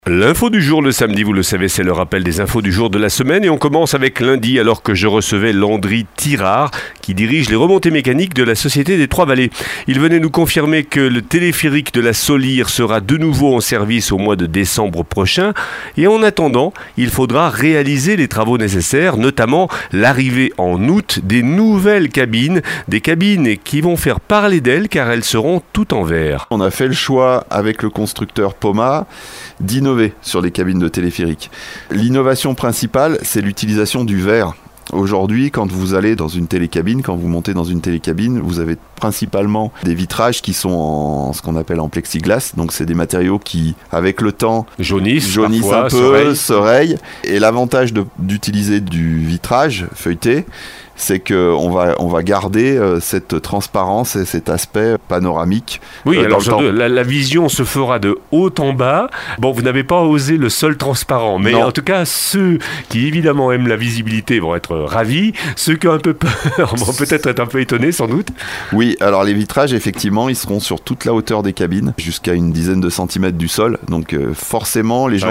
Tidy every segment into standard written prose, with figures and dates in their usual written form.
L'info du jour le samedi, vous le savez, c'est le rappel des infos du jour de la semaine et on commence avec lundi alors que je recevais Landry Tirard qui dirige les remontées mécaniques de la Société des Trois-Vallées. Il venait nous confirmer que le téléphérique de la Solire sera de nouveau en service au mois de décembre prochain et en attendant, il faudra réaliser les travaux nécessaires, notamment l'arrivée en août des nouvelles cabines, des cabines qui vont faire parler d'elles car elles seront toutes en verre. On a fait le choix avec le constructeur Poma d'innover sur les cabines de téléphérique. L'innovation principale, c'est l'utilisation du verre. Aujourd'hui, quand vous allez dans une télécabine, quand vous montez dans une télécabine, vous avez principalement des vitrages qui sont en ce qu'on appelle en plexiglas. Donc, c'est des matériaux qui, avec le temps, jaunissent un peu, se rayent. Et l'avantage d'utiliser du vitrage feuilleté, c'est qu'on va garder cette transparence et cet aspect panoramique. Oui, alors la vision se fera de haut en bas. Bon, vous n'avez pas osé le sol transparent, mais en tout cas, ceux qui évidemment aiment la visibilité vont être ravis. Ceux qui ont un peu peur vont peut-être être un peu étonnés, sans doute. Oui, alors les vitrages, effectivement, ils seront sur toute la hauteur des cabines, jusqu'à une dizaine de centimètres du sol. Donc forcément, les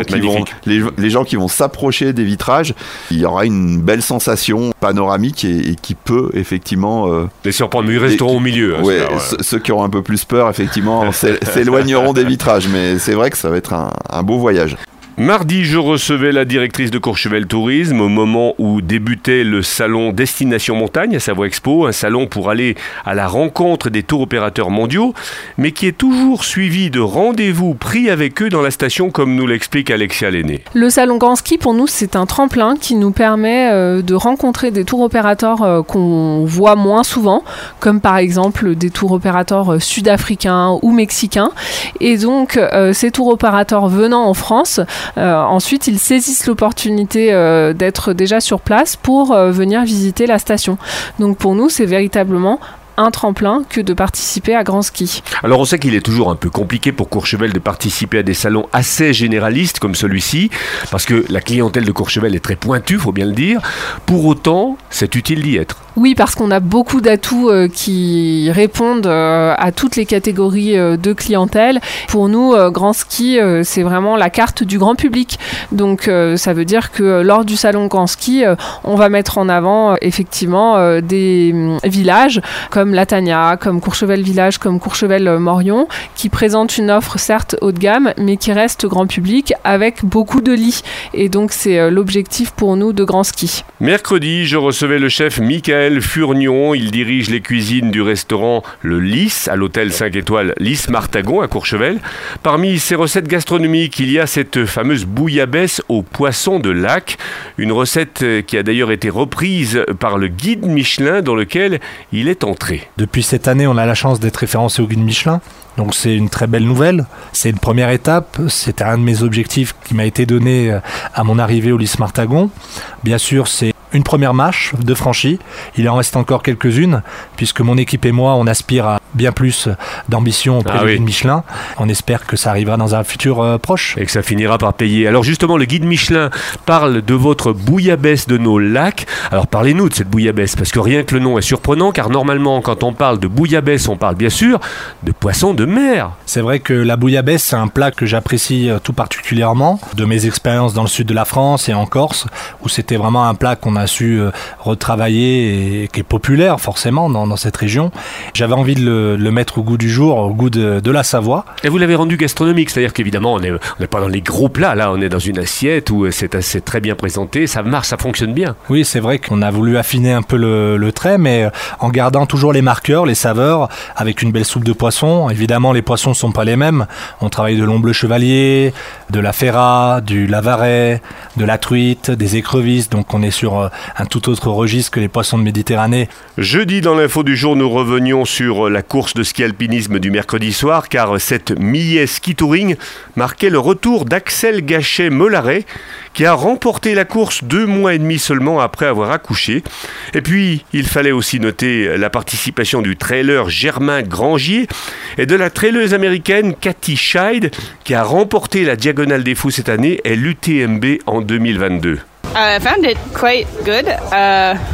gens qui vont s'approcher des vitrages, il y aura une belle sensation panoramique et qui peut effectivement les surprendre, mais ils resteront au milieu. Ceux qui auront un peu plus peur, effectivement, s'éloigneront des vitrages, mais c'est vrai que ça va être un beau voyage. Mardi, je recevais la directrice de Courchevel Tourisme au moment où débutait le salon Destination Montagne à Savoie Expo, un salon pour aller à la rencontre des tours opérateurs mondiaux, mais qui est toujours suivi de rendez-vous pris avec eux dans la station, comme nous l'explique Alexia Lenné. Le salon Grand Ski, pour nous, c'est un tremplin qui nous permet de rencontrer des tours opérateurs qu'on voit moins souvent, comme par exemple des tours opérateurs sud-africains ou mexicains. Et donc, ces tours opérateurs venant en France, ensuite, ils saisissent l'opportunité d'être déjà sur place pour venir visiter la station. Donc pour nous, c'est véritablement un tremplin que de participer à Grand Ski. Alors on sait qu'il est toujours un peu compliqué pour Courchevel de participer à des salons assez généralistes comme celui-ci, parce que la clientèle de Courchevel est très pointue, faut bien le dire. Pour autant, c'est utile d'y être. Oui, parce qu'on a beaucoup d'atouts qui répondent à toutes les catégories de clientèle. Pour nous, Grand Ski, c'est vraiment la carte du grand public. Donc, ça veut dire que lors du salon Grand Ski, on va mettre en avant effectivement des villages comme Latania, comme Courchevel Village, comme Courchevel Morion, qui présentent une offre certes haut de gamme, mais qui reste grand public avec beaucoup de lits. Et donc, c'est l'objectif pour nous de Grand Ski. Mercredi, je recevais le chef Michael Furnion. Il dirige les cuisines du restaurant Le Lys à l'hôtel 5 étoiles Lys Martagon à Courchevel. Parmi ses recettes gastronomiques, il y a cette fameuse bouillabaisse au poisson de lac, une recette qui a d'ailleurs été reprise par le guide Michelin dans lequel il est entré. Depuis cette année, on a la chance d'être référencé au guide Michelin. Donc c'est une très belle nouvelle, c'est une première étape, c'était un de mes objectifs qui m'a été donné à mon arrivée au Lys Martagon. Bien sûr, c'est une première marche de franchie, il en reste encore quelques-unes, puisque mon équipe et moi, on aspire à bien plus d'ambition auprès du guide Michelin. On espère que ça arrivera dans un futur proche. Et que ça finira par payer. Alors justement, le guide Michelin parle de votre bouillabaisse de nos lacs. Alors parlez-nous de cette bouillabaisse, parce que rien que le nom est surprenant, car normalement, quand on parle de bouillabaisse, on parle bien sûr de poissons de mer. C'est vrai que la bouillabaisse, c'est un plat que j'apprécie tout particulièrement, de mes expériences dans le sud de la France et en Corse, où c'était vraiment un plat qu'on a su retravailler et qui est populaire forcément dans cette région. J'avais envie de le mettre au goût du jour, au goût de la Savoie. Et vous l'avez rendu gastronomique, c'est-à-dire qu'évidemment on n'est pas dans les gros plats, là on est dans une assiette où c'est assez très bien présenté, ça marche, ça fonctionne bien. Oui, c'est vrai qu'on a voulu affiner un peu le trait, mais en gardant toujours les marqueurs, les saveurs, avec une belle soupe de poisson. Évidemment, les poissons ne sont pas les mêmes. On travaille de l'omble chevalier, de la ferra, du lavaret, de la truite, des écrevisses, donc on est sur un tout autre registre que les poissons de Méditerranée. Jeudi, dans l'info du jour, nous revenions sur la course de ski alpinisme du mercredi soir, car cette Millet Ski Touring marquait le retour d'Axel Gachet-Mollaret, qui a remporté la course 2 mois et demi seulement après avoir accouché. Et puis, il fallait aussi noter la participation du trailer Germain Grangier et de la traileuse américaine Kathy Scheid, qui a remporté la Diagonale des Fous cette année et l'UTMB en 2022. I found it quite good.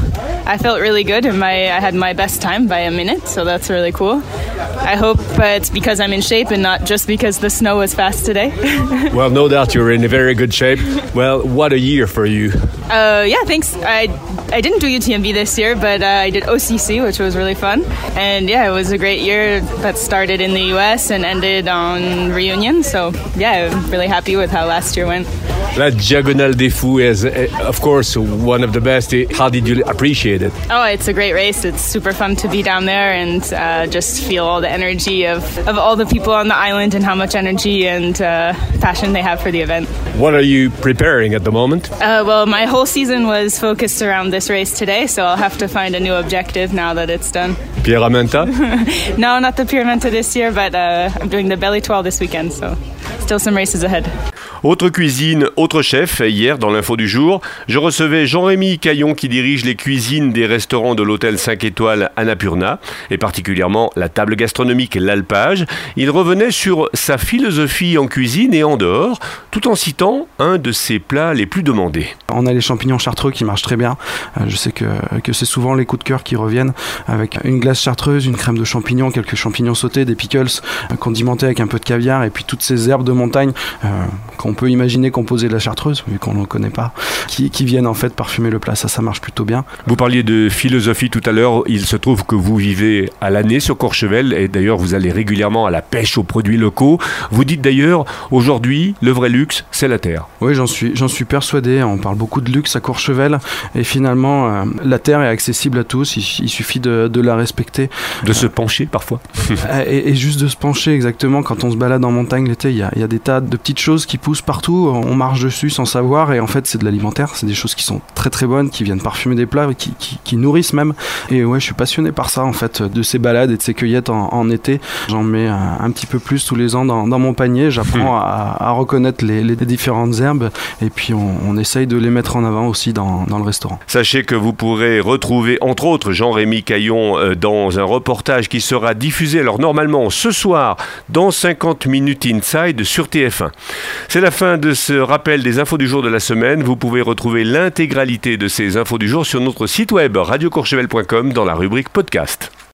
I felt really good and I had my best time by a minute, so that's really cool. I hope it's because I'm in shape and not just because the snow was fast today. Well, no doubt you're in a very good shape. Well, what a year for you. Yeah, thanks. I didn't do UTMB this year, but I did OCC, which was really fun. And yeah, it was a great year that started in the US and ended on Reunion. So yeah, I'm really happy with how last year went. La Diagonale des Fous is, of course, one of the best. How did you appreciate it? Oh, it's a great race. It's super fun to be down there and just feel all the energy of all the people on the island and how much energy and passion they have for the event. What are you preparing at the moment? Well, my whole season was focused around this race today, so I'll have to find a new objective now that it's done. Pierramenta? No, not the Pierramenta this year, but I'm doing the Belle Étoile this weekend, so still some races ahead. Autre cuisine, autre chef. Hier, dans l'info du jour, je recevais Jean-Rémy Caillon qui dirige les cuisines des restaurants de l'hôtel 5 étoiles Annapurna et particulièrement la table gastronomique L'Alpage. Il revenait sur sa philosophie en cuisine et en dehors, tout en citant un de ses plats les plus demandés. On a les champignons chartreux qui marchent très bien. Je sais que c'est souvent les coups de cœur qui reviennent avec une glace chartreuse, une crème de champignons, quelques champignons sautés, des pickles condimentés avec un peu de caviar et puis toutes ces herbes de montagne qu'on peut imaginer composer de la chartreuse, vu qu'on n'en connaît pas, qui viennent en fait parfumer le plat. Ça marche plutôt bien. Vous parliez de philosophie tout à l'heure. Il se trouve que vous vivez à l'année sur Courchevel et d'ailleurs vous allez régulièrement à la pêche aux produits locaux. Vous dites d'ailleurs, aujourd'hui, le vrai luxe, c'est la terre. Oui, j'en suis persuadé. On parle beaucoup de luxe à Courchevel et finalement, la terre est accessible à tous. Il suffit de la respecter. De se pencher parfois. et juste de se pencher, exactement. Quand on se balade en montagne l'été, il y a des tas de petites choses qui poussent partout. On marche dessus sans savoir et en fait, c'est de l'alimentaire. C'est des choses qui sont très très bonnes, qui viennent parfumer des plats, qui nourrissent même. Et ouais, je suis passionné par ça en fait, de ces balades et de ces cueillettes en été. J'en mets un petit peu plus tous les ans dans mon panier. J'apprends à reconnaître les différentes herbes et puis on essaye de les mettre en avant aussi dans le restaurant. Sachez que vous pourrez retrouver entre autres Jean-Rémy Caillon dans un reportage qui sera diffusé alors normalement ce soir dans 50 minutes Inside sur TF1. C'est la fin de ce rappel des infos du jour de la semaine. Vous pouvez retrouver l'intégralité de ces infos du jour sur notre site web radiocourchevel.com dans la rubrique podcast.